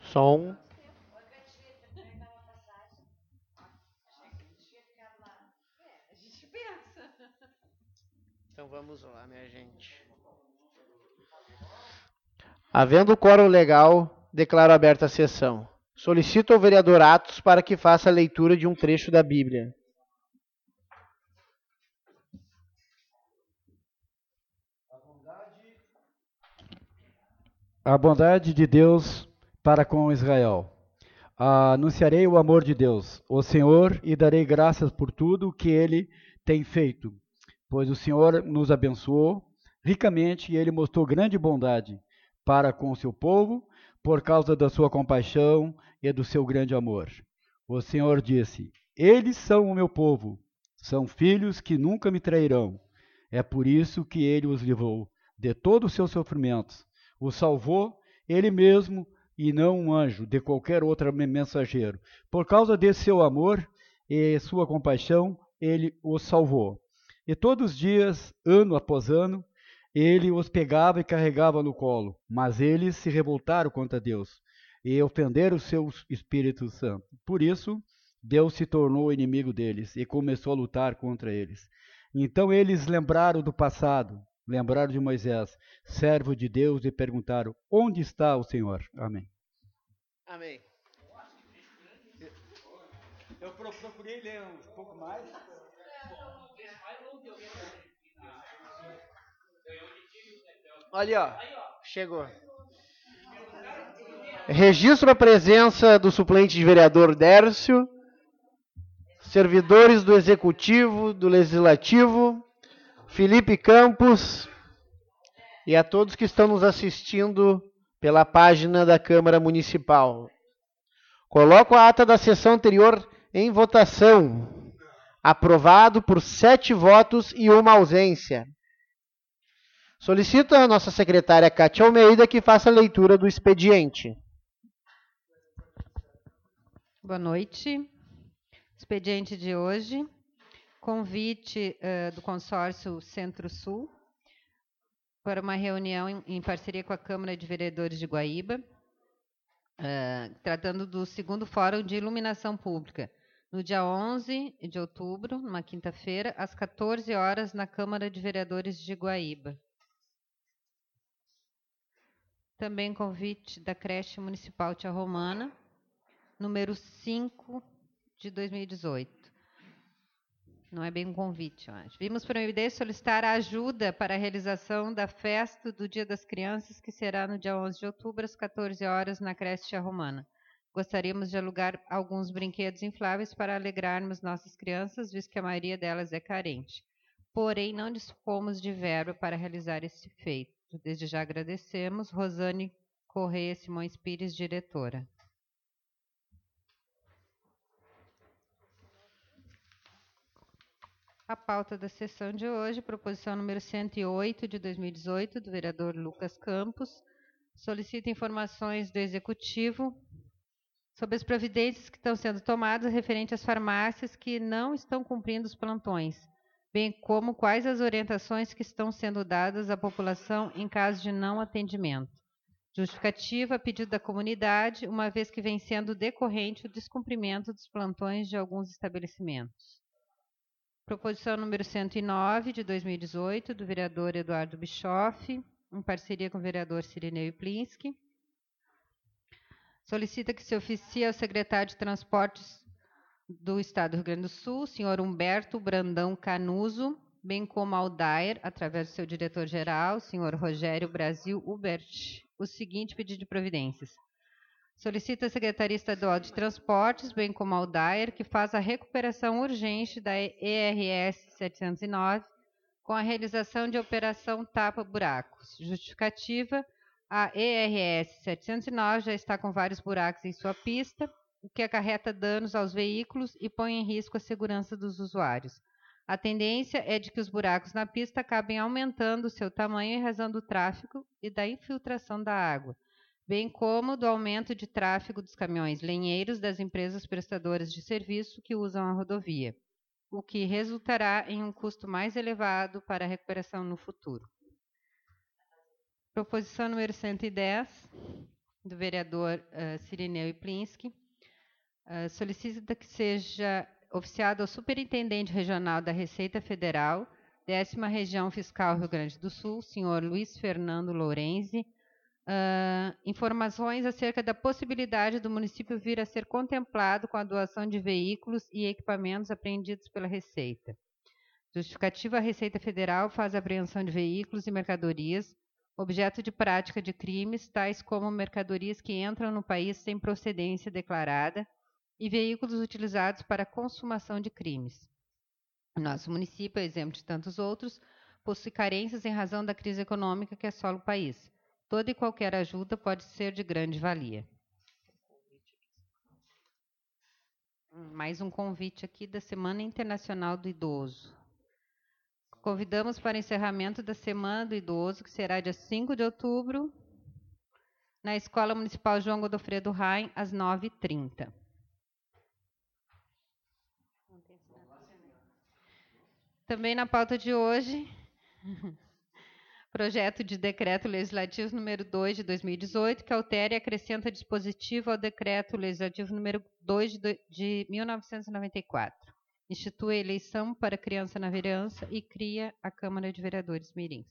Som. Então vamos lá, minha gente. Havendo quórum legal, declaro aberta a sessão. Solicito ao vereador Atos para que faça a leitura de um trecho da Bíblia. A bondade de Deus para com Israel. Anunciarei o amor de Deus, o Senhor, e darei graças por tudo o que Ele tem feito, pois o Senhor nos abençoou ricamente e Ele mostrou grande bondade para com o seu povo, por causa da sua compaixão e do seu grande amor. O Senhor disse: Eles são o meu povo, são filhos que nunca me trairão. É por isso que Ele os livrou de todos os seus sofrimentos, os salvou Ele mesmo e não um anjo de qualquer outro mensageiro. Por causa desse seu amor e sua compaixão, Ele os salvou. E todos os dias, ano após ano, Ele os pegava e carregava no colo, mas eles se revoltaram contra Deus e ofenderam o seu Espírito Santo. Por isso, Deus se tornou inimigo deles e começou a lutar contra eles. Então eles lembraram do passado, lembraram de Moisés, servo de Deus, e perguntaram: onde está o Senhor? Amém. Amém. Eu procurei ler um pouco mais. Olha, ó. Chegou. Registro a presença do suplente de vereador Dércio, servidores do Executivo, do Legislativo, Felipe Campos e a todos que estão nos assistindo pela página da Câmara Municipal. Coloco a ata da sessão anterior em votação. Aprovado por 7 votos e 1 ausência. Solicito a nossa secretária Cátia Almeida que faça a leitura do expediente. Boa noite. Expediente de hoje. Convite do consórcio Centro-Sul para uma reunião em parceria com a Câmara de Vereadores de Guaíba, tratando do segundo Fórum de Iluminação Pública, no dia 11 de outubro, numa quinta-feira, às 14 horas, na Câmara de Vereadores de Guaíba. Também convite da creche municipal Tia Romana, número 5 de 2018. Não é bem um convite, eu acho. Vimos por MD solicitar a ajuda para a realização da festa do Dia das Crianças, que será no dia 11 de outubro, às 14 horas, na creche Tia Romana. Gostaríamos de alugar alguns brinquedos infláveis para alegrarmos nossas crianças, visto que a maioria delas é carente. Porém, não dispomos de verba para realizar esse feito. Desde já agradecemos. Rosane Correia Simões Pires, diretora. A pauta da sessão de hoje, proposição número 108 de 2018, do vereador Lucas Campos, solicita informações do Executivo sobre as providências que estão sendo tomadas referente às farmácias que não estão cumprindo os plantões, bem como quais as orientações que estão sendo dadas à população em caso de não atendimento. Justificativa a pedido da comunidade, uma vez que vem sendo decorrente o descumprimento dos plantões de alguns estabelecimentos. Proposição número 109, de 2018, do vereador Eduardo Bischoff, em parceria com o vereador Cirineu Iplinski. Solicita que se oficie ao secretário de Transportes do Estado do Rio Grande do Sul, senhor Humberto Brandão Canuso, bem como ao DAER, através do seu diretor-geral, senhor Rogério Brasil Hubert, o seguinte pedido de providências. Solicita a Secretaria Estadual de Transportes, bem como ao DAER, que faça a recuperação urgente da ERS 709, com a realização de operação tapa-buracos. Justificativa: a ERS 709 já está com vários buracos em sua pista, o que acarreta danos aos veículos e põe em risco a segurança dos usuários. A tendência é de que os buracos na pista acabem aumentando o seu tamanho em razão do tráfego e da infiltração da água, bem como do aumento de tráfego dos caminhões lenheiros das empresas prestadoras de serviço que usam a rodovia, o que resultará em um custo mais elevado para a recuperação no futuro. Proposição número 110. do vereador Cirineu Iplinski. Solicita que seja oficiado ao Superintendente Regional da Receita Federal, 10ª Região Fiscal Rio Grande do Sul, senhor Luiz Fernando Lourenzi, informações acerca da possibilidade do município vir a ser contemplado com a doação de veículos e equipamentos apreendidos pela Receita. Justificativa: a Receita Federal faz a apreensão de veículos e mercadorias objeto de prática de crimes, tais como mercadorias que entram no país sem procedência declarada e veículos utilizados para a consumação de crimes. O nosso município, a exemplo de tantos outros, possui carências em razão da crise econômica que assola o país. Toda e qualquer ajuda pode ser de grande valia. Mais um convite aqui da Semana Internacional do Idoso. Convidamos para o encerramento da Semana do Idoso, que será dia 5 de outubro, na Escola Municipal João Godofredo Rain, às 9h30. Também na pauta de hoje, projeto de decreto legislativo número 2 de 2018, que altera e acrescenta dispositivo ao decreto legislativo número 2 de 1994. Institui a eleição para criança na vereança e cria a Câmara de Vereadores Mirins.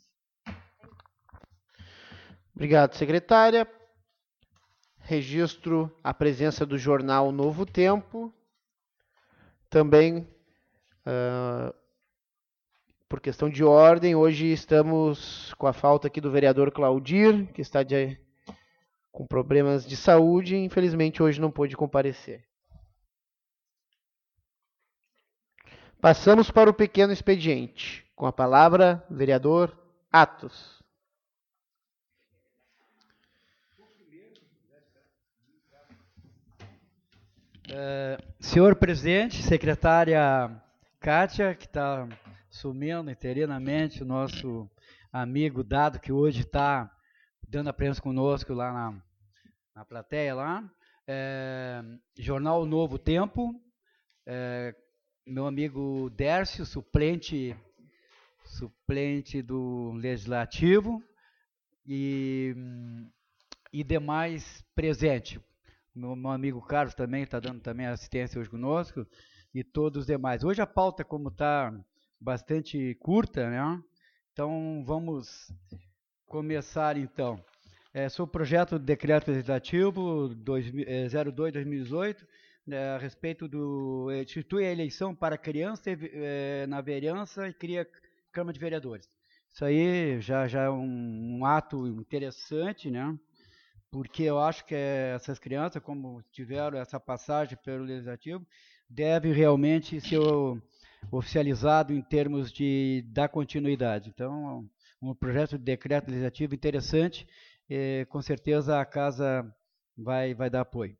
Obrigado, secretária. Registro a presença do jornal Novo Tempo. Também, por questão de ordem, hoje estamos com a falta aqui do vereador Claudir, que está com problemas de saúde e infelizmente hoje não pôde comparecer. Passamos para o pequeno expediente. Com a palavra, vereador Atos. Senhor presidente, secretária Kátia, que está sumindo interinamente, o nosso amigo Dado, que hoje está dando a presença conosco lá na plateia, lá. Jornal Novo Tempo, meu amigo Dércio, suplente do Legislativo e demais presente. Meu amigo Carlos também está dando também assistência hoje conosco e todos os demais. Hoje a pauta, como está bastante curta, né? Então vamos começar então. Sobre o projeto de decreto legislativo 02/2018, a respeito do institui a eleição para criança na vereança e cria Câmara de Vereadores. Isso aí já é um ato interessante, né? Porque eu acho que essas crianças, como tiveram essa passagem pelo Legislativo, deve realmente ser oficializado em termos de dar continuidade. Então, um projeto de decreto legislativo interessante, com certeza a Casa vai dar apoio.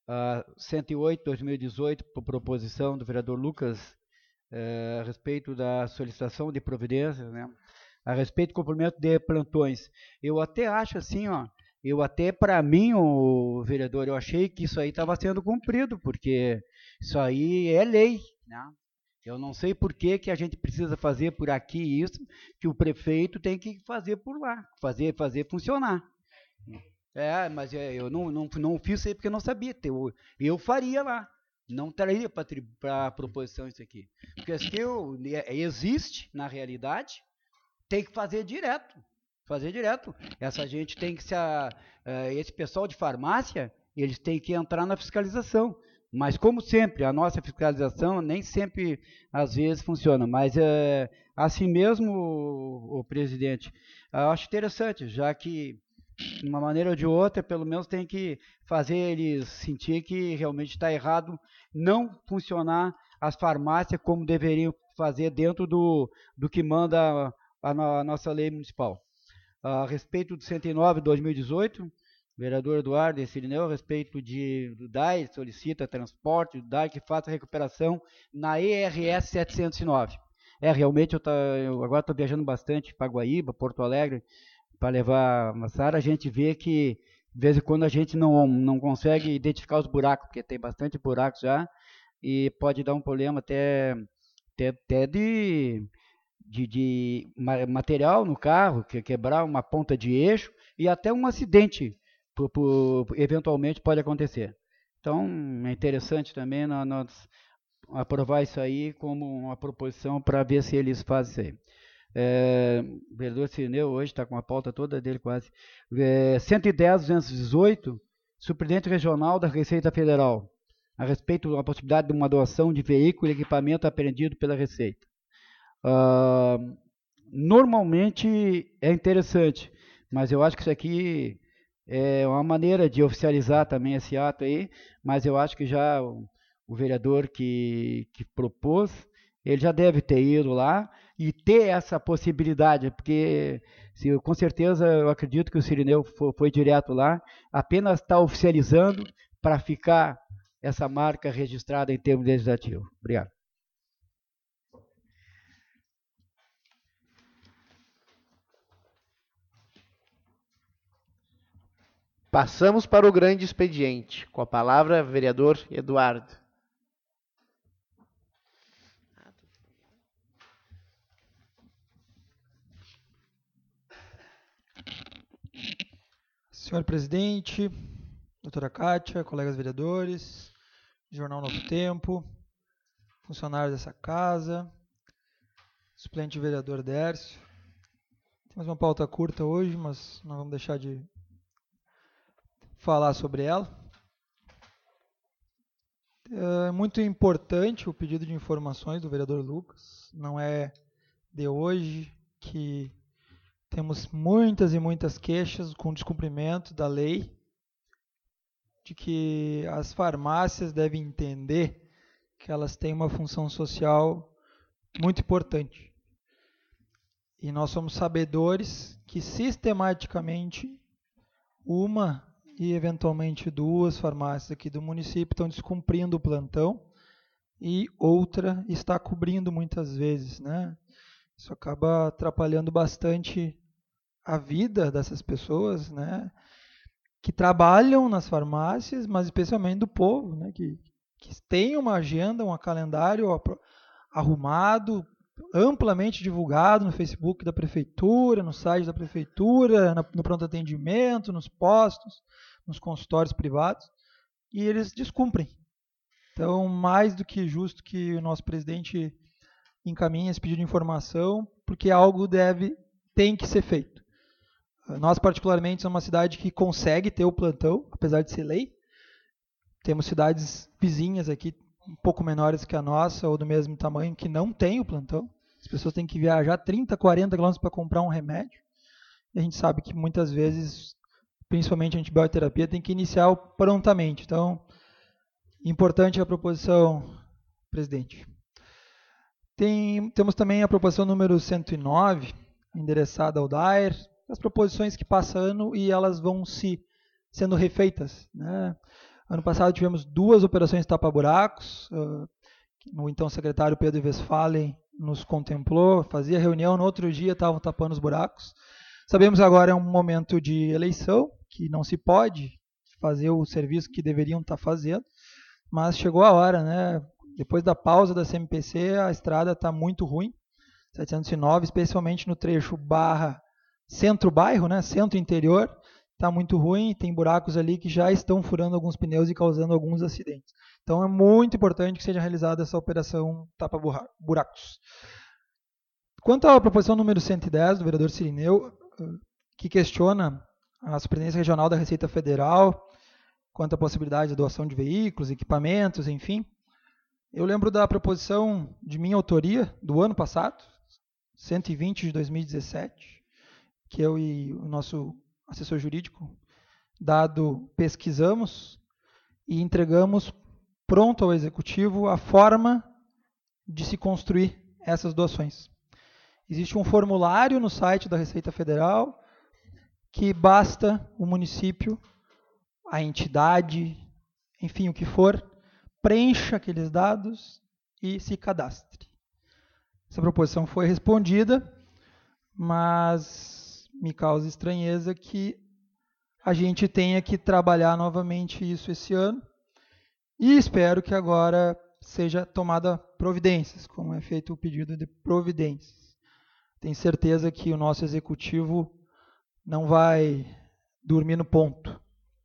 108/2018, por proposição do vereador Lucas, a respeito da solicitação de providências, né? A respeito do cumprimento de plantões. Eu até acho assim, para mim, o vereador, eu achei que isso aí estava sendo cumprido, porque isso aí é lei, né? Eu não sei por que a gente precisa fazer por aqui isso, que o prefeito tem que fazer por lá, fazer funcionar. Mas eu não fiz isso aí porque eu não sabia. Eu faria lá, não traria para a proposição isso aqui. Porque se existe, na realidade, tem que fazer direto. Essa gente tem que esse pessoal de farmácia, eles têm que entrar na fiscalização. Mas, como sempre, a nossa fiscalização nem sempre, às vezes, funciona. Mas, assim mesmo, o presidente, eu acho interessante, já que, de uma maneira ou de outra, pelo menos tem que fazer eles sentir que realmente está errado não funcionar as farmácias como deveriam fazer dentro do que manda a nossa lei municipal. A respeito do 109/2018, vereador Eduardo Cirineu, a respeito do DAI, solicita transporte, do DAI que faça recuperação na ERS 709. Realmente, eu agora estou viajando bastante para Guaíba, Porto Alegre, para levar uma Sara, a gente vê que, de vez em quando, a gente não consegue identificar os buracos, porque tem bastante buracos já, e pode dar um problema até de material no carro, quebrar uma ponta de eixo e até um acidente, eventualmente pode acontecer. Então, é interessante também nós aprovar isso aí como uma proposição para ver se eles fazem isso aí. O vereador Cirineu hoje está com a pauta toda dele quase. 110.218, Superintendente Regional da Receita Federal, a respeito da possibilidade de uma doação de veículo e equipamento apreendido pela Receita. Normalmente é interessante, mas eu acho que isso aqui é uma maneira de oficializar também esse ato aí, mas eu acho que já o vereador que propôs, ele já deve ter ido lá e ter essa possibilidade, porque com certeza eu acredito que o Cirineu foi direto lá, apenas está oficializando para ficar essa marca registrada em termos legislativos. Obrigado. Passamos para o grande expediente. Com a palavra, vereador Eduardo. Senhor presidente, doutora Kátia, colegas vereadores, Jornal Novo Tempo, funcionários dessa casa, suplente vereador Dércio. Temos uma pauta curta hoje, mas não vamos deixar de falar sobre ela. É muito importante o pedido de informações do vereador Lucas. Não é de hoje que temos muitas e muitas queixas com descumprimento da lei, de que as farmácias devem entender que elas têm uma função social muito importante. E nós somos sabedores que sistematicamente uma e eventualmente duas farmácias aqui do município estão descumprindo o plantão e outra está cobrindo muitas vezes, né? Isso acaba atrapalhando bastante a vida dessas pessoas, né, que trabalham nas farmácias, mas especialmente do povo, né, que tem uma agenda, um calendário arrumado, amplamente divulgado no Facebook da Prefeitura, no site da Prefeitura, no pronto atendimento, nos postos, nos consultórios privados, e eles descumprem. Então, mais do que justo que o nosso presidente encaminhe esse pedido de informação, porque algo tem que ser feito. Nós, particularmente, somos uma cidade que consegue ter o plantão, apesar de ser lei. Temos cidades vizinhas aqui, um pouco menores que a nossa, ou do mesmo tamanho, que não tem o plantão. As pessoas têm que viajar 30, 40 quilômetros para comprar um remédio. E a gente sabe que muitas vezes, principalmente a antibioterapia, tem que iniciar prontamente. Então, importante a proposição, presidente. Temos também a proposição número 109, endereçada ao Dair, as proposições que passam ano e elas vão sendo refeitas, né? Ano passado tivemos 2 operações tapa-buracos, o então secretário Pedro Westphalen nos contemplou, fazia reunião, no outro dia estavam tapando os buracos. Sabemos agora é um momento de eleição, que não se pode fazer o serviço que deveriam estar fazendo, mas chegou a hora, né? Depois da pausa da CMPC, a estrada está muito ruim, 709, especialmente no trecho centro-bairro, né? Centro-interior, está muito ruim, tem buracos ali que já estão furando alguns pneus e causando alguns acidentes. Então é muito importante que seja realizada essa operação tapa-buracos. Quanto à proposição número 110 do vereador Cirineu, que questiona a Superintendência Regional da Receita Federal, quanto à possibilidade de doação de veículos, equipamentos, enfim, eu lembro da proposição de minha autoria do ano passado, 120 de 2017, que eu e o nosso assessor jurídico, pesquisamos e entregamos pronto ao Executivo a forma de se construir essas doações. Existe um formulário no site da Receita Federal que basta o município, a entidade, enfim, o que for, preencha aqueles dados e se cadastre. Essa proposição foi respondida, mas me causa estranheza que a gente tenha que trabalhar novamente isso esse ano e espero que agora seja tomada providências, como é feito o pedido de providências. Tenho certeza que o nosso executivo não vai dormir no ponto.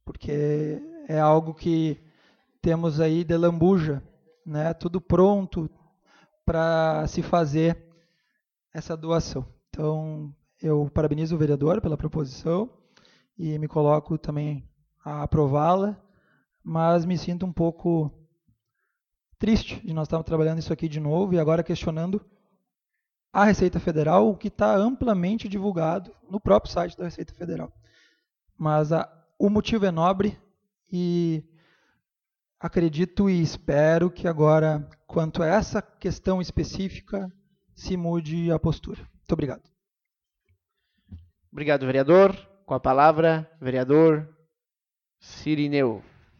porque é algo que temos aí de lambuja, né? Tudo pronto para se fazer essa doação. Então, eu parabenizo o vereador pela proposição e me coloco também a aprová-la, mas me sinto um pouco triste de nós estarmos trabalhando isso aqui de novo e agora questionando a Receita Federal, o que está amplamente divulgado no próprio site da Receita Federal. Mas o motivo é nobre e acredito e espero que agora, quanto a essa questão específica, se mude a postura. Muito obrigado. Obrigado, vereador. Com a palavra, vereador Cirineu.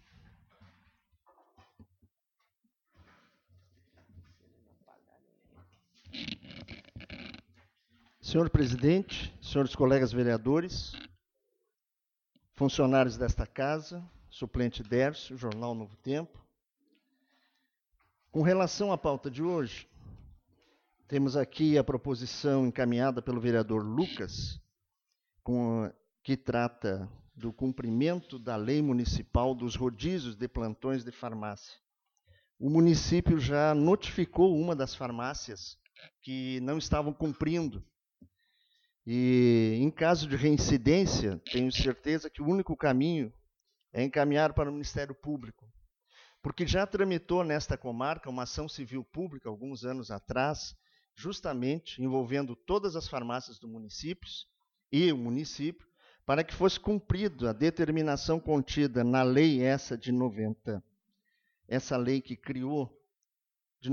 Senhor presidente, senhores colegas vereadores, funcionários desta casa, suplente Dércio, Jornal Novo Tempo. Com relação à pauta de hoje, temos aqui a proposição encaminhada pelo vereador Lucas, que trata do cumprimento da lei municipal dos rodízios de plantões de farmácia. O município já notificou uma das farmácias que não estavam cumprindo. E, em caso de reincidência, tenho certeza que o único caminho é encaminhar para o Ministério Público, porque já tramitou nesta comarca uma ação civil pública, alguns anos atrás, justamente envolvendo todas as farmácias do município e o município, para que fosse cumprida a determinação contida na lei essa de 90, essa lei que criou de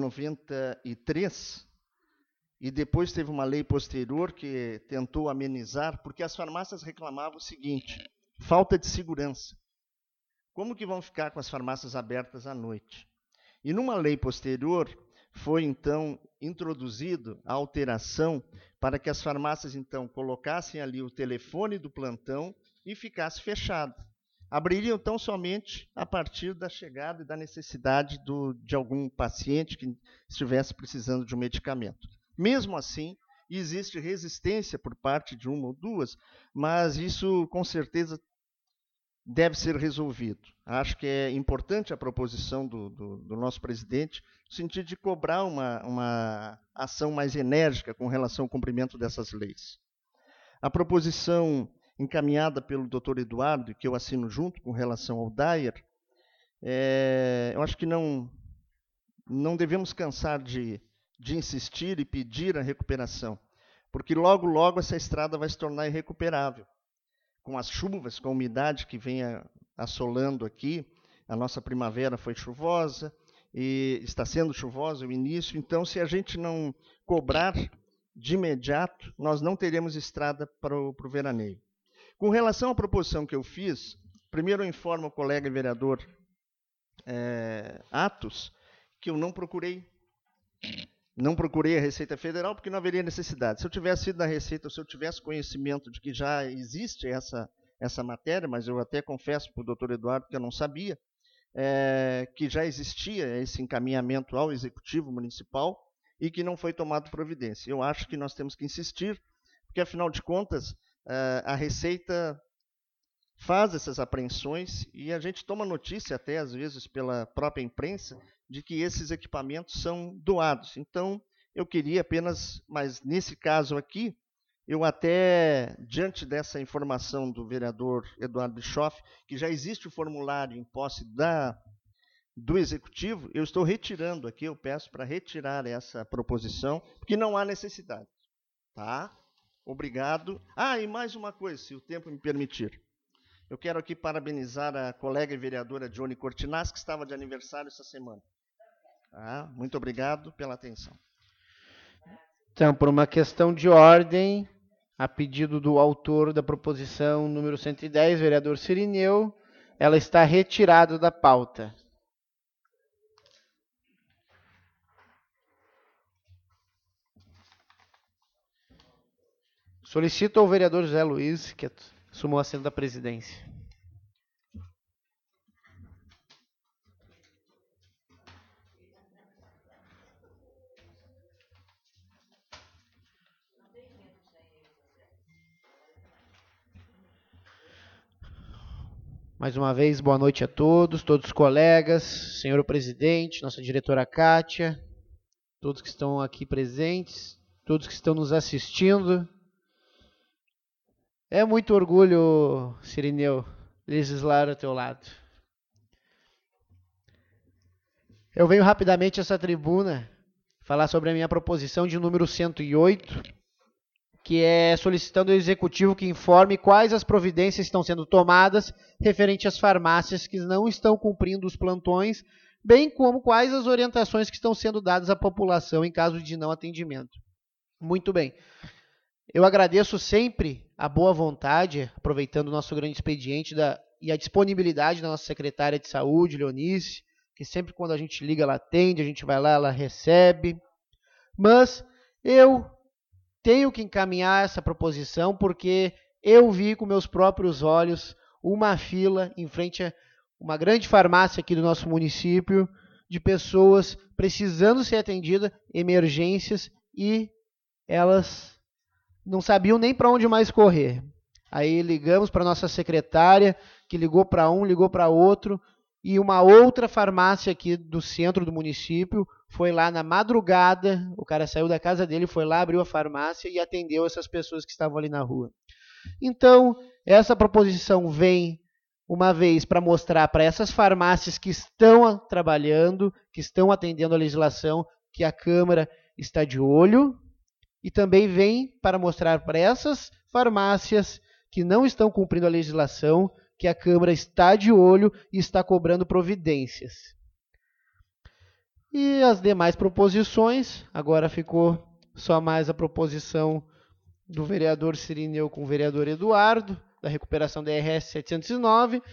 93, e depois teve uma lei posterior que tentou amenizar, porque as farmácias reclamavam o seguinte: falta de segurança. Como que vão ficar com as farmácias abertas à noite? E numa lei posterior foi então introduzido a alteração para que as farmácias então colocassem ali o telefone do plantão e ficasse fechado. Abririam então somente a partir da chegada e da necessidade de algum paciente que estivesse precisando de um medicamento. Mesmo assim, existe resistência por parte de uma ou duas, mas isso com certeza deve ser resolvido. Acho que é importante a proposição do nosso presidente, no sentido de cobrar uma ação mais enérgica com relação ao cumprimento dessas leis. A proposição encaminhada pelo Dr. Eduardo, que eu assino junto com relação ao Dyer, eu acho que não devemos cansar de insistir e pedir a recuperação, porque logo, logo essa estrada vai se tornar irrecuperável. Com as chuvas, com a umidade que vem assolando aqui, a nossa primavera foi chuvosa e está sendo chuvosa o início, então se a gente não cobrar de imediato, nós não teremos estrada para o veraneio. Com relação à proposição que eu fiz, primeiro eu informo o colega vereador Atos que eu não procurei a Receita Federal porque não haveria necessidade. Se eu tivesse ido na Receita, se eu tivesse conhecimento de que já existe essa matéria, mas eu até confesso para o doutor Eduardo que eu não sabia, que já existia esse encaminhamento ao Executivo Municipal e que não foi tomado providência. Eu acho que nós temos que insistir, porque afinal de contas, a Receita faz essas apreensões e a gente toma notícia até às vezes pela própria imprensa de que esses equipamentos são doados. Então, eu queria apenas, mas nesse caso aqui, eu até, diante dessa informação do vereador Eduardo Bischoff, que já existe o formulário em posse do Executivo, eu estou retirando aqui, eu peço para retirar essa proposição, porque não há necessidade. Tá? Obrigado. E mais uma coisa, se o tempo me permitir. Eu quero aqui parabenizar a colega e vereadora Johnny Cortinaz, que estava de aniversário essa semana. Muito obrigado pela atenção. Então, por uma questão de ordem, a pedido do autor da proposição número 110, vereador Cirineu, ela está retirada da pauta. Solicito ao vereador José Luiz, que assumou o assento da presidência. Mais uma vez, boa noite a todos os colegas, senhor presidente, nossa diretora Kátia, todos que estão aqui presentes, todos que estão nos assistindo. É muito orgulho, Cirineu, legislar ao teu lado. Eu venho rapidamente a essa tribuna falar sobre a minha proposição de número 108, que é solicitando ao Executivo que informe quais as providências estão sendo tomadas referente às farmácias que não estão cumprindo os plantões, bem como quais as orientações que estão sendo dadas à população em caso de não atendimento. Muito bem. Eu agradeço sempre a boa vontade, aproveitando o nosso grande expediente e a disponibilidade da nossa secretária de saúde, Leonice, que sempre quando a gente liga ela atende, a gente vai lá, ela recebe. Mas eu tenho que encaminhar essa proposição porque eu vi com meus próprios olhos uma fila em frente a uma grande farmácia aqui do nosso município de pessoas precisando ser atendidas, emergências, e elas não sabiam nem para onde mais correr. Aí ligamos para a nossa secretária, que ligou para um, ligou para outro, e uma outra farmácia aqui do centro do município foi lá na madrugada, o cara saiu da casa dele, foi lá, abriu a farmácia e atendeu essas pessoas que estavam ali na rua. Então, essa proposição vem, uma vez, para mostrar para essas farmácias que estão trabalhando, que estão atendendo a legislação, que a Câmara está de olho, e também vem para mostrar para essas farmácias que não estão cumprindo a legislação, que a Câmara está de olho e está cobrando providências. E as demais proposições, agora ficou só mais a proposição do vereador Cirineu com o vereador Eduardo, da recuperação da RS 709.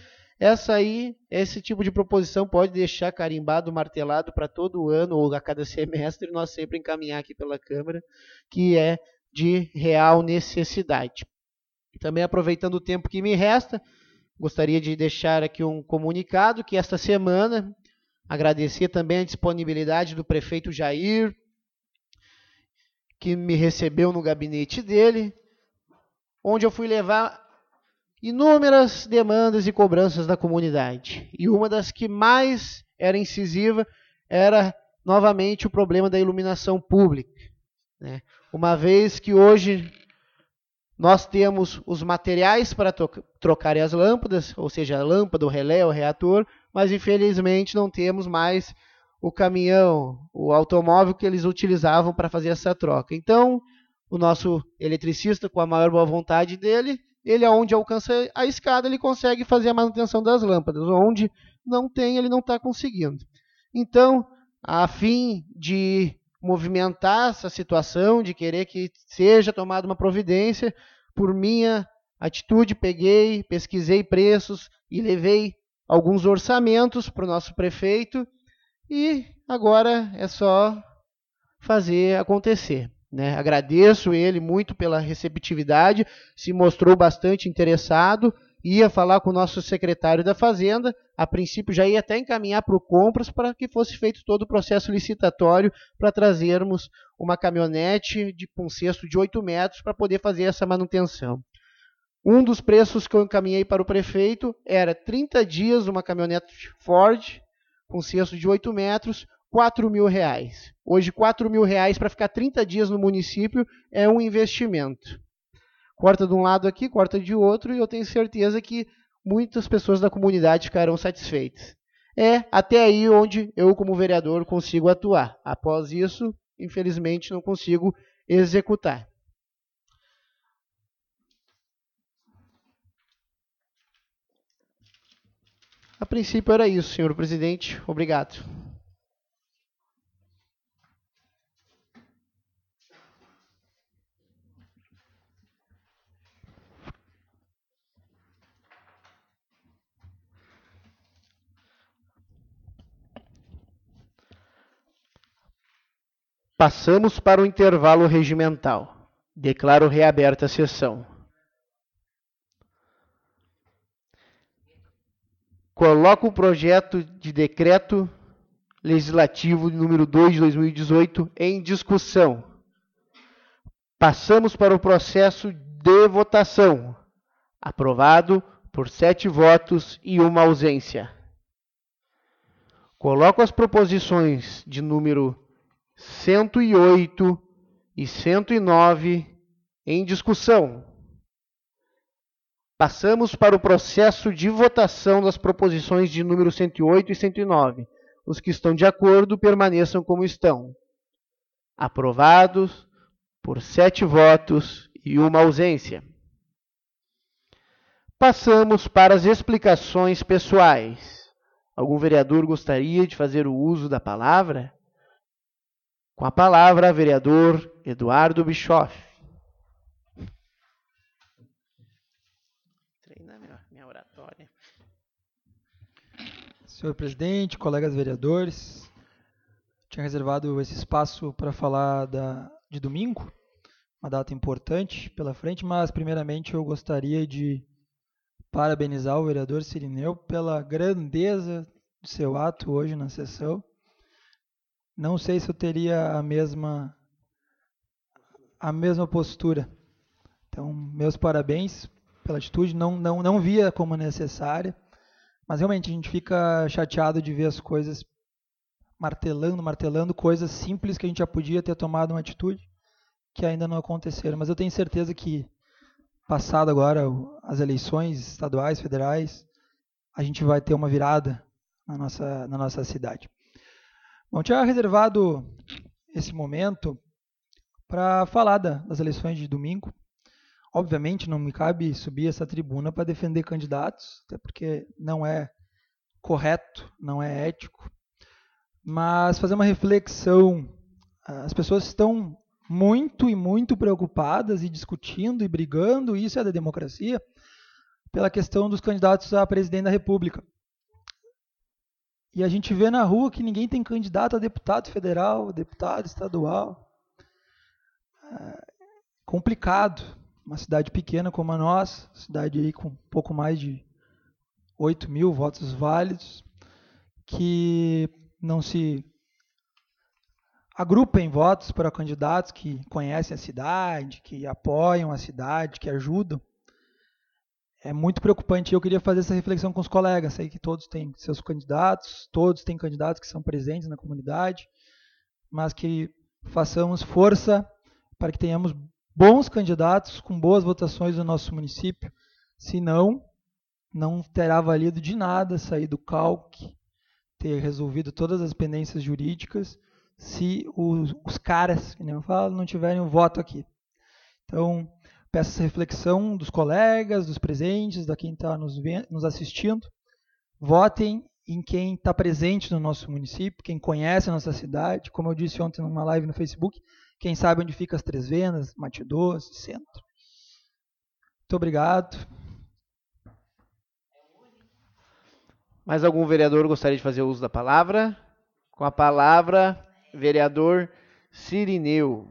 Esse tipo de proposição pode deixar carimbado, martelado para todo ano ou a cada semestre, nós sempre encaminhar aqui pela Câmara, que é de real necessidade. Também aproveitando o tempo que me resta, gostaria de deixar aqui um comunicado que esta semana, agradecer também a disponibilidade do prefeito Jair, que me recebeu no gabinete dele, onde eu fui levar inúmeras demandas e cobranças da comunidade. E uma das que mais era incisiva era, novamente, o problema da iluminação pública, né? Uma vez que hoje nós temos os materiais para trocar as lâmpadas, ou seja, a lâmpada, o relé, o reator, mas infelizmente não temos mais o caminhão, o automóvel que eles utilizavam para fazer essa troca. Então, o nosso eletricista, com a maior boa vontade dele, ele aonde alcança a escada, ele consegue fazer a manutenção das lâmpadas. Onde não tem, ele não está conseguindo. Então, a fim de movimentar essa situação, de querer que seja tomada uma providência, por minha atitude, peguei, pesquisei preços e levei alguns orçamentos para o nosso prefeito, e agora é só fazer acontecer, né? Agradeço ele muito pela receptividade, se mostrou bastante interessado, ia falar com o nosso secretário da Fazenda, a princípio já ia até encaminhar para o Compras para que fosse feito todo o processo licitatório para trazermos uma caminhonete com um cesto de 8 metros para poder fazer essa manutenção. Um dos preços que eu encaminhei para o prefeito era 30 dias uma caminhonete Ford com cesto de 8 metros, R$4.000. Hoje, R$4.000 para ficar 30 dias no município é um investimento. Corta de um lado aqui, corta de outro, e eu tenho certeza que muitas pessoas da comunidade ficarão satisfeitas. É até aí onde eu, como vereador, consigo atuar. Após isso, infelizmente, não consigo executar. A princípio era isso, senhor presidente. Obrigado. Passamos para o intervalo regimental. Declaro reaberta a sessão. Coloco o projeto de decreto legislativo número 2 de 2018 em discussão. Passamos para o processo de votação. Aprovado por 7 votos e 1 ausência. Coloco as proposições de número 108 e 109 em discussão. Passamos para o processo de votação das proposições de número 108 e 109. Os que estão de acordo permaneçam como estão. Aprovados por 7 votos e 1 ausência. Passamos para as explicações pessoais. Algum vereador gostaria de fazer o uso da palavra? Com a palavra, vereador Eduardo Bischoff. Treina minha oratória. Senhor presidente, colegas vereadores, tinha reservado esse espaço para falar de domingo, uma data importante pela frente, mas primeiramente eu gostaria de parabenizar o vereador Cirineu pela grandeza do seu ato hoje na sessão. Não sei se eu teria a mesma postura. Então, meus parabéns pela atitude. Não via como necessária, mas realmente a gente fica chateado de ver as coisas martelando coisas simples que a gente já podia ter tomado uma atitude que ainda não aconteceram. Mas eu tenho certeza que, passado agora as eleições estaduais, federais, a gente vai ter uma virada na nossa cidade. Bom, tinha reservado esse momento para falar das eleições de domingo. Obviamente não me cabe subir essa tribuna para defender candidatos, até porque não é correto, não é ético, mas fazer uma reflexão. As pessoas estão muito preocupadas e discutindo e brigando, isso é da democracia, pela questão dos candidatos a presidente da República. E a gente vê na rua que ninguém tem candidato a deputado federal, deputado estadual. Complicado. Uma cidade pequena como a nossa, cidade aí com pouco mais de 8 mil votos válidos, que não se agrupem votos para candidatos que conhecem a cidade, que apoiam a cidade, que ajudam. É muito preocupante. Eu queria fazer essa reflexão com os colegas. Sei que todos têm seus candidatos, todos têm candidatos que são presentes na comunidade, mas que façamos força para que tenhamos bons candidatos com boas votações no nosso município. Senão, não terá valido de nada sair do CALC, ter resolvido todas as pendências jurídicas, se os caras, que nem eu falo, não tiverem o voto aqui. Então, peço essa reflexão dos colegas, dos presentes, da quem está nos assistindo. Votem em quem está presente no nosso município, quem conhece a nossa cidade. Como eu disse ontem numa live no Facebook, quem sabe onde fica as Três Vendas, Mate Doce, Centro. Muito obrigado. Mais algum vereador gostaria de fazer uso da palavra? Com a palavra, vereador Cirineu.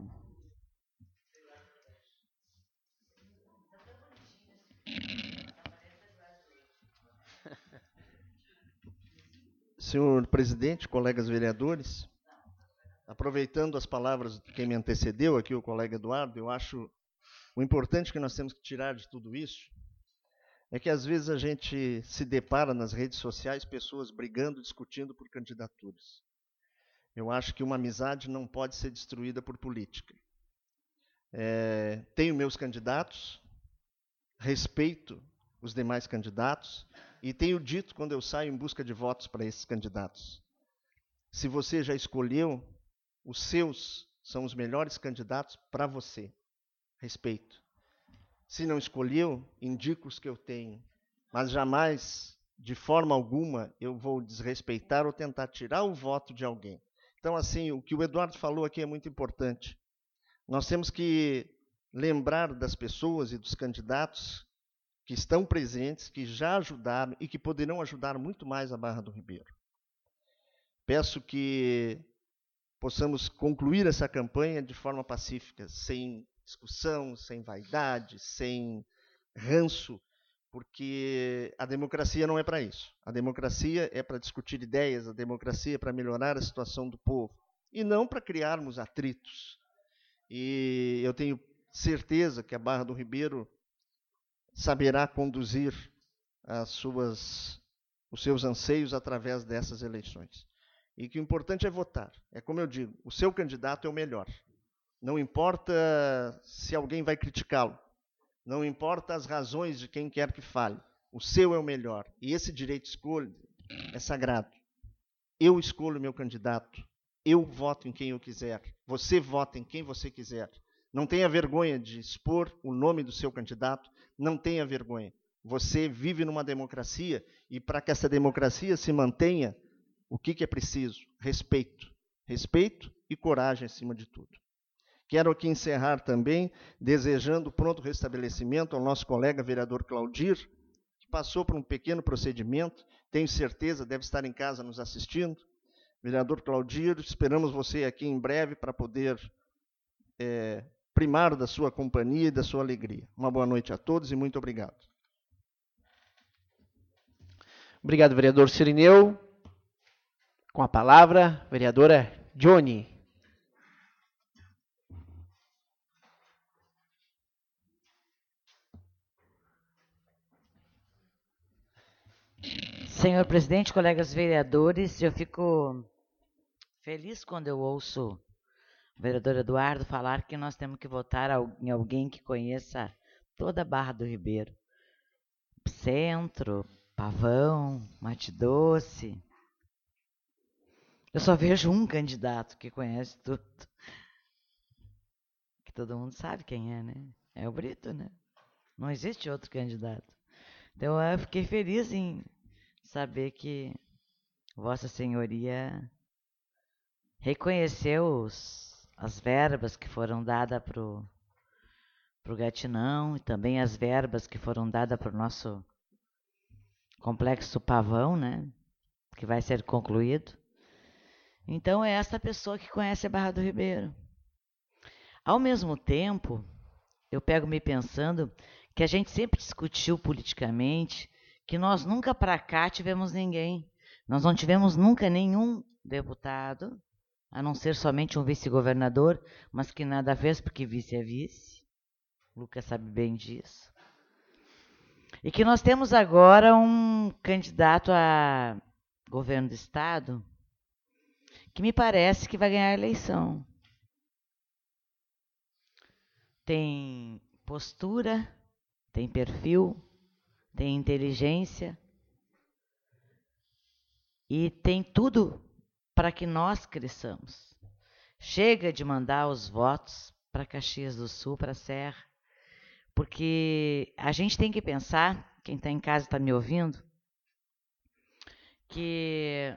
Senhor presidente, colegas vereadores, aproveitando as palavras de quem me antecedeu aqui, o colega Eduardo, eu acho o importante que nós temos que tirar de tudo isso é que às vezes a gente se depara nas redes sociais pessoas brigando, discutindo por candidaturas. Eu acho que uma amizade não pode ser destruída por política. Tenho meus candidatos, respeito os demais candidatos e tenho dito quando eu saio em busca de votos para esses candidatos. Se você já escolheu, os seus são os melhores candidatos para você. Respeito. Se não escolheu, indico os que eu tenho. Mas jamais, de forma alguma, eu vou desrespeitar ou tentar tirar o voto de alguém. Então, assim, o que o Eduardo falou aqui é muito importante. Nós temos que lembrar das pessoas e dos candidatos que estão presentes, que já ajudaram e que poderão ajudar muito mais a Barra do Ribeiro. Peço que possamos concluir essa campanha de forma pacífica, sem discussão, sem vaidade, sem ranço, porque a democracia não é para isso. A democracia é para discutir ideias, a democracia é para melhorar a situação do povo, e não para criarmos atritos. E eu tenho certeza que a Barra do Ribeiro saberá conduzir os seus anseios através dessas eleições. E que o importante é votar. É como eu digo, o seu candidato é o melhor. Não importa se alguém vai criticá-lo. Não importa as razões de quem quer que fale. O seu é o melhor. E esse direito de escolha é sagrado. Eu escolho meu candidato. Eu voto em quem eu quiser. Você vota em quem você quiser. Não tenha vergonha de expor o nome do seu candidato. Não tenha vergonha. Você vive numa democracia e para que essa democracia se mantenha, o que é preciso? Respeito. Respeito e coragem acima de tudo. Quero aqui encerrar também desejando pronto restabelecimento ao nosso colega vereador Claudir, que passou por um pequeno procedimento, tenho certeza deve estar em casa nos assistindo. Vereador Claudir, esperamos você aqui em breve para poder primar da sua companhia e da sua alegria. Uma boa noite a todos e muito obrigado. Obrigado, vereador Cirineu. Com a palavra, vereadora Johnny. Senhor presidente, colegas vereadores, eu fico feliz quando eu ouço o vereador Eduardo falar que nós temos que votar em alguém que conheça toda a Barra do Ribeiro. Centro, Pavão, Mato Doce. Eu só vejo um candidato que conhece tudo. Que todo mundo sabe quem é, né? É o Brito, né? Não existe outro candidato. Então eu fiquei feliz em saber que Vossa Senhoria reconheceu as verbas que foram dadas para o Gatinão e também as verbas que foram dadas para o nosso complexo Pavão, né? Que vai ser concluído. Então é essa pessoa que conhece a Barra do Ribeiro. Ao mesmo tempo, eu pego me pensando que a gente sempre discutiu politicamente que nós nunca para cá tivemos ninguém. Nós não tivemos nunca nenhum deputado, a não ser somente um vice-governador, mas que nada fez porque vice é vice. O Lucas sabe bem disso. E que nós temos agora um candidato a governo do estado que me parece que vai ganhar a eleição. Tem postura, tem perfil, tem inteligência e tem tudo para que nós cresçamos. Chega de mandar os votos para Caxias do Sul, para a Serra, porque a gente tem que pensar, quem está em casa está me ouvindo, que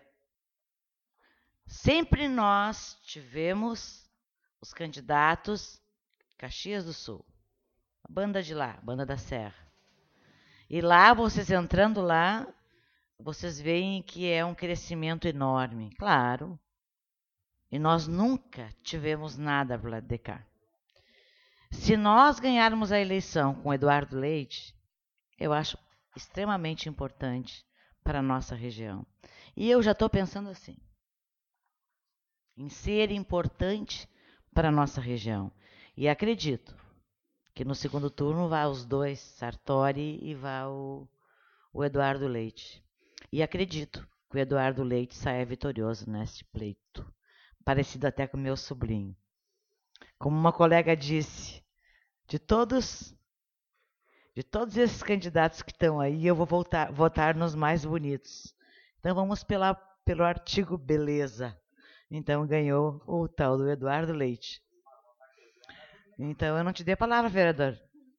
sempre nós tivemos os candidatos Caxias do Sul, a banda de lá, a banda da Serra. E lá, vocês entrando lá, vocês veem que é um crescimento enorme, claro. E nós nunca tivemos nada para lá de cá. Se nós ganharmos a eleição com Eduardo Leite, eu acho extremamente importante para a nossa região. E eu já estou pensando assim, em ser importante para a nossa região. E acredito que no segundo turno vai os dois, Sartori e vai o Eduardo Leite. E acredito que o Eduardo Leite saia vitorioso neste pleito, parecido até com o meu sobrinho. Como uma colega disse, de todos esses candidatos que estão aí, eu vou votar nos mais bonitos. Então vamos pelo artigo beleza. Então ganhou o tal do Eduardo Leite. Então eu não te dei a palavra, vereador.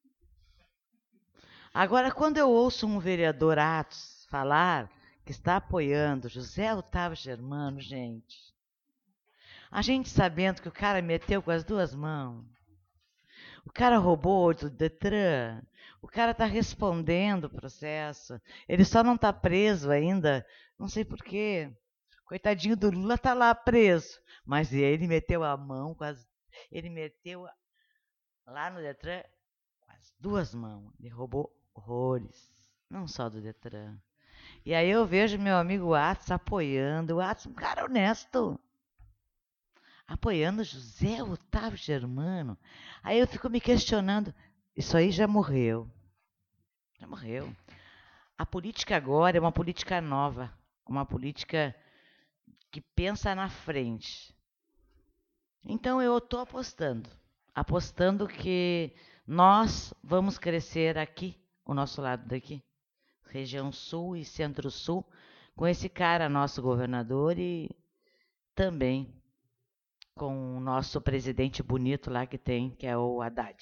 Agora, quando eu ouço um vereador Atos falar que está apoiando José Otávio Germano, gente, a gente sabendo que o cara meteu com as duas mãos, o cara roubou do Detran, o cara está respondendo o processo, ele só não está preso ainda, não sei porquê. Coitadinho do Lula está lá preso, mas ele meteu a mão, ele meteu lá no Detran com as duas mãos, ele roubou horrores, não só do Detran. E aí eu vejo meu amigo Atos apoiando, o Atos, um cara honesto, apoiando José Otávio Germano. Aí eu fico me questionando, isso aí já morreu. Já morreu. A política agora é uma política nova, uma política que pensa na frente. Então eu estou apostando que nós vamos crescer aqui, o nosso lado daqui, região sul e centro-sul, com esse cara, nosso governador, e também com o nosso presidente bonito lá que tem, que é o Haddad.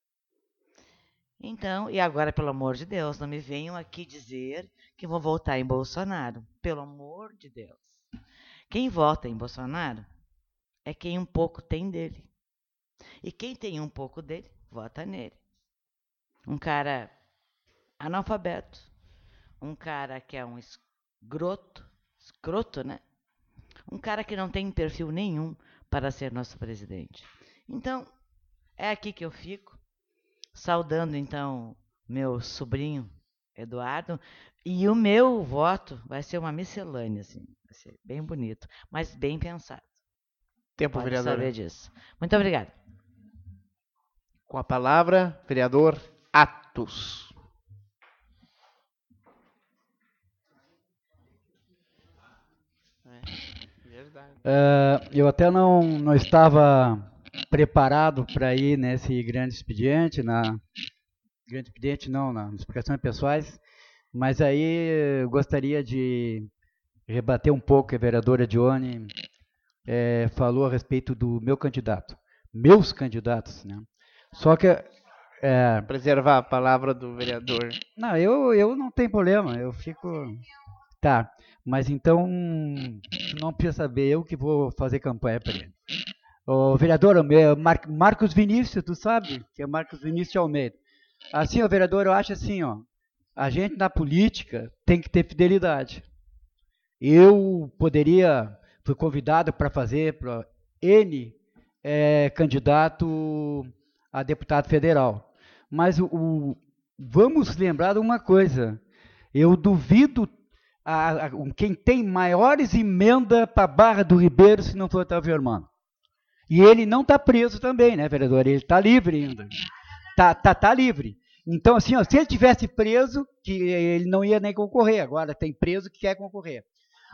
Então, e agora, pelo amor de Deus, não me venham aqui dizer que vou votar em Bolsonaro. Pelo amor de Deus. Quem vota em Bolsonaro é quem um pouco tem dele. E quem tem um pouco dele, vota nele. Um cara analfabeto, um cara que é um escroto, né? Um cara que não tem perfil nenhum para ser nosso presidente. Então, é aqui que eu fico, saudando, então, meu sobrinho Eduardo, e o meu voto vai ser uma miscelânea, assim, vai ser bem bonito, mas bem pensado. Tempo, Pode vereador. saber disso. Muito obrigada. Com a palavra, vereador Atos. Eu até não estava preparado para ir nesse grande expediente, nas explicações pessoais, mas aí eu gostaria de rebater um pouco que a vereadora Dione falou a respeito do meu candidato, meus candidatos, né? Só que Preservar a palavra do vereador. não, eu não tenho problema, eu fico. Tá, mas então não precisa saber, eu que vou fazer campanha para ele. O vereador Marcos Vinícius, tu sabe, que é Marcos Vinícius de Almeida. Assim, o vereador, eu acho assim, ó, a gente na política tem que ter fidelidade. Eu fui convidado para fazer para N candidato a deputado federal. Mas vamos lembrar de uma coisa, eu duvido quem tem maiores emendas para a Barra do Ribeiro se não for o Otávio Germano. E ele não está preso também, né, vereador? Ele está livre ainda. Tá livre. Então, assim, ó, se ele tivesse preso, que ele não ia nem concorrer. Agora tem preso que quer concorrer.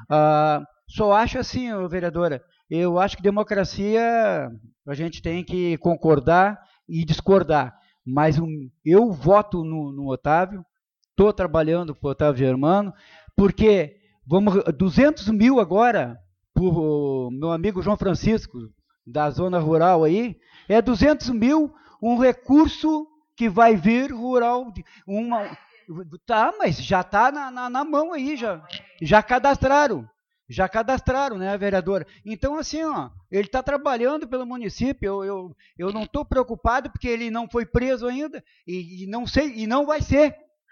Só acho assim, vereadora, eu acho que democracia a gente tem que concordar e discordar. Mas eu voto no Otávio, estou trabalhando para o Otávio Germano, porque 200 mil agora, para o meu amigo João Francisco, da zona rural aí, 200 mil, um recurso que vai vir rural. Tá, mas já está na mão aí, já cadastraram. Já cadastraram, né, vereadora? Então, assim, ó, ele está trabalhando pelo município, eu não estou preocupado porque ele não foi preso ainda, e não sei, e não vai ser.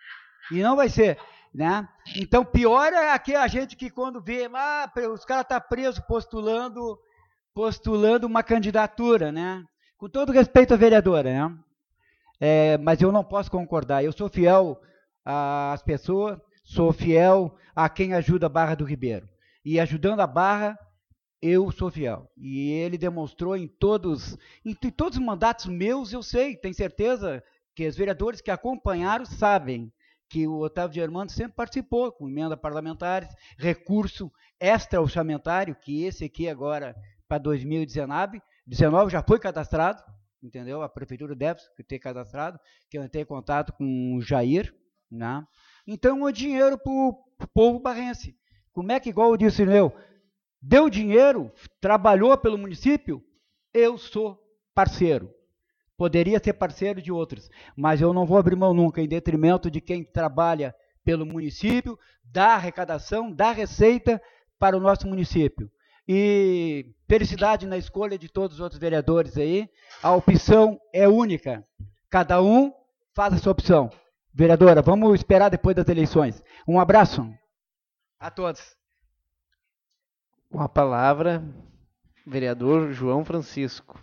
Né? Então, pior é a gente que quando vê, os caras estão presos postulando uma candidatura, né? Com todo respeito à vereadora, né? Mas eu não posso concordar. Eu sou fiel às pessoas, sou fiel a quem ajuda a Barra do Ribeiro. E ajudando a Barra, eu sou fiel. E ele demonstrou em todos os mandatos meus, eu sei, tenho certeza que os vereadores que acompanharam sabem que o Otávio Germano sempre participou com emenda parlamentares, recurso extra-orçamentário, que esse aqui agora para 2019 já foi cadastrado, entendeu? A prefeitura deve ter cadastrado, que eu entrei em contato com o Jair, né? Então, o dinheiro para o povo barrense. Como é que, igual eu disse, deu dinheiro, trabalhou pelo município, eu sou parceiro. Poderia ser parceiro de outros, mas eu não vou abrir mão nunca em detrimento de quem trabalha pelo município, da arrecadação, da receita para o nosso município. E felicidade na escolha de todos os outros vereadores aí. A opção é única. Cada um faz a sua opção. Vereadora, vamos esperar depois das eleições. Um abraço a todos. Com a palavra, vereador João Francisco.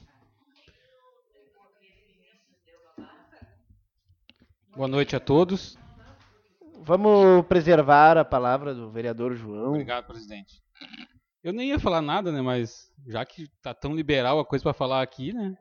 Boa noite a todos. Vamos preservar a palavra do vereador João. Obrigado, presidente. Eu nem ia falar nada, né? Mas já que tá tão liberal a coisa para falar aqui, né?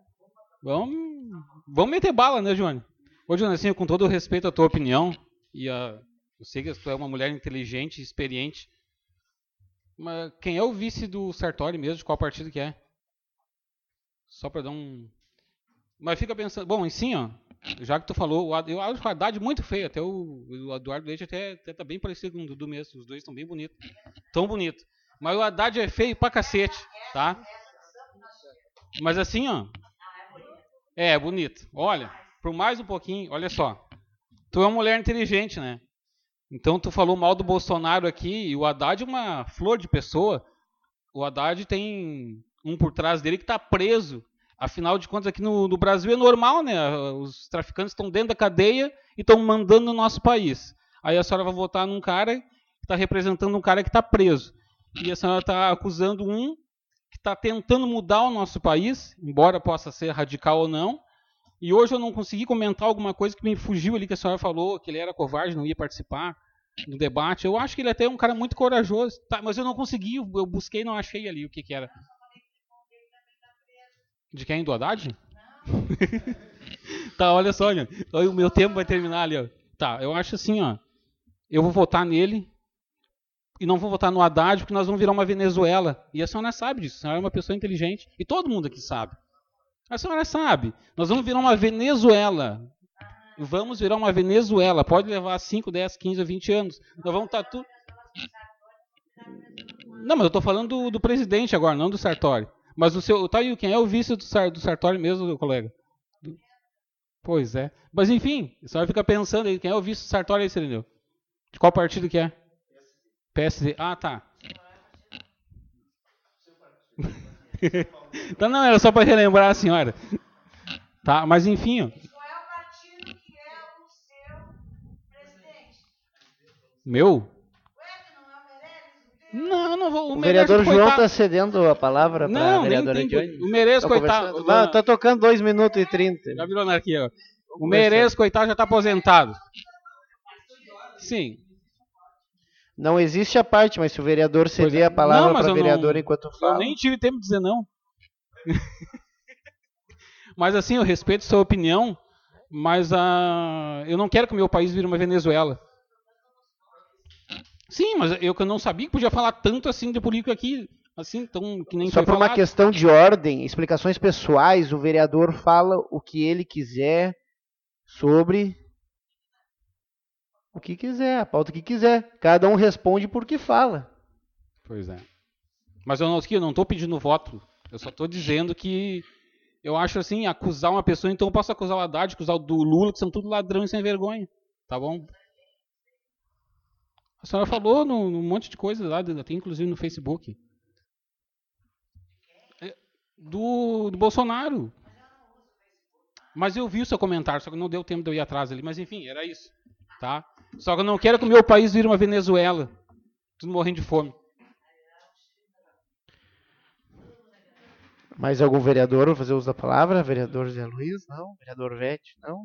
Vamos meter bala, né, Joane? Ô, Joane, assim, com todo o respeito à tua opinião e Eu sei que tu é uma mulher inteligente, experiente. Mas quem é o vice do Sartori mesmo? De qual partido que é? Só para dar um... Mas fica pensando... Bom, assim, ó, já que tu falou, eu acho o Haddad muito feio. Até o Eduardo Leite até tá bem parecido com o Dudu mesmo. Os dois estão bem bonitos. Tão bonito. Mas o Haddad é feio pra cacete, tá? Mas assim, ó... É, bonito. Olha, por mais um pouquinho, olha só. Tu é uma mulher inteligente, né? Então tu falou mal do Bolsonaro aqui, e o Haddad é uma flor de pessoa. O Haddad tem um por trás dele que está preso. Afinal de contas, aqui no Brasil é normal, né? Os traficantes estão dentro da cadeia e estão mandando no nosso país. Aí a senhora vai votar num cara que está representando um cara que está preso. E a senhora está acusando um que está tentando mudar o nosso país, embora possa ser radical ou não. E hoje eu não consegui comentar alguma coisa que me fugiu ali, que a senhora falou, que ele era covarde, não ia participar do debate. Eu acho que ele até é um cara muito corajoso, tá, mas eu não consegui, eu busquei e não achei ali o que era. De quem? Do Haddad? Tá, olha só, olha, o meu tempo vai terminar ali, ó. Tá, eu acho assim, ó, eu vou votar nele e não vou votar no Haddad porque nós vamos virar uma Venezuela. E a senhora sabe disso, a senhora é uma pessoa inteligente e todo mundo aqui sabe. A senhora sabe, nós vamos virar uma Venezuela. Vamos virar uma Venezuela. Pode levar 5, 10, 15 ou 20 anos. Nós vamos estar tudo... Não, mas eu estou falando do presidente agora, não do Sartori. Mas o seu... Tá aí, quem é o vice do Sartori mesmo, meu colega? Pois é. Mas enfim, a senhora fica pensando aí, quem é o vice do Sartori aí, Sereneu? De qual partido que é? PSD. Ah, tá. Então não, era só para relembrar a senhora. Tá, mas enfim. Qual é o partido que é o seu presidente? Meu? Ué, que não é o Meirelles? Não vou. O vereador João está cedendo a palavra para a vereadora Diane. O Meirelles, coitado. Está tocando 2 minutos e 30. Já virou anarquia, ó. O Meirelles, coitado, já está aposentado. Sim. Não existe a parte, mas se o vereador ceder a palavra para a vereadora enquanto fala... Eu nem tive tempo de dizer não. Mas assim, eu respeito sua opinião, mas eu não quero que o meu país vire uma Venezuela. Sim, mas eu não sabia que podia falar tanto assim de político aqui, assim, tão que nem só por uma questão de ordem, explicações pessoais, o vereador fala o que ele quiser sobre... o que quiser, a pauta que quiser. Cada um responde por que fala. Pois é. Mas eu não estou pedindo voto. Eu só estou dizendo que eu acho assim, acusar uma pessoa, então eu posso acusar o Haddad, acusar o do Lula, que são tudo ladrões sem vergonha. Tá bom? A senhora falou num monte de coisa lá, até inclusive no Facebook. Do Bolsonaro. Mas eu vi o seu comentário, só que não deu tempo de eu ir atrás ali. Mas enfim, era isso. Tá? Só que eu não quero que o meu país vire uma Venezuela. Tudo morrendo de fome. Mais algum vereador vai fazer uso da palavra? Vereador Zé Luiz? Não. Vereador Vete? Não.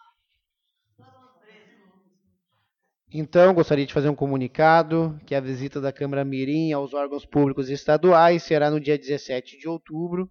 Então, gostaria de fazer um comunicado que a visita da Câmara Mirim aos órgãos públicos estaduais será no dia 17 de outubro.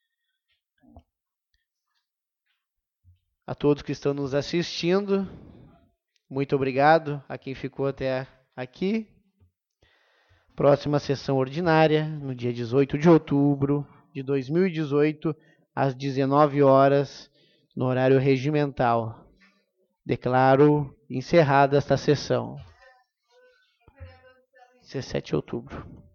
A todos que estão nos assistindo, muito obrigado a quem ficou até aqui. Próxima sessão ordinária, no dia 18 de outubro de 2018, às 19 horas, no horário regimental. Declaro encerrada esta sessão. 17 de outubro.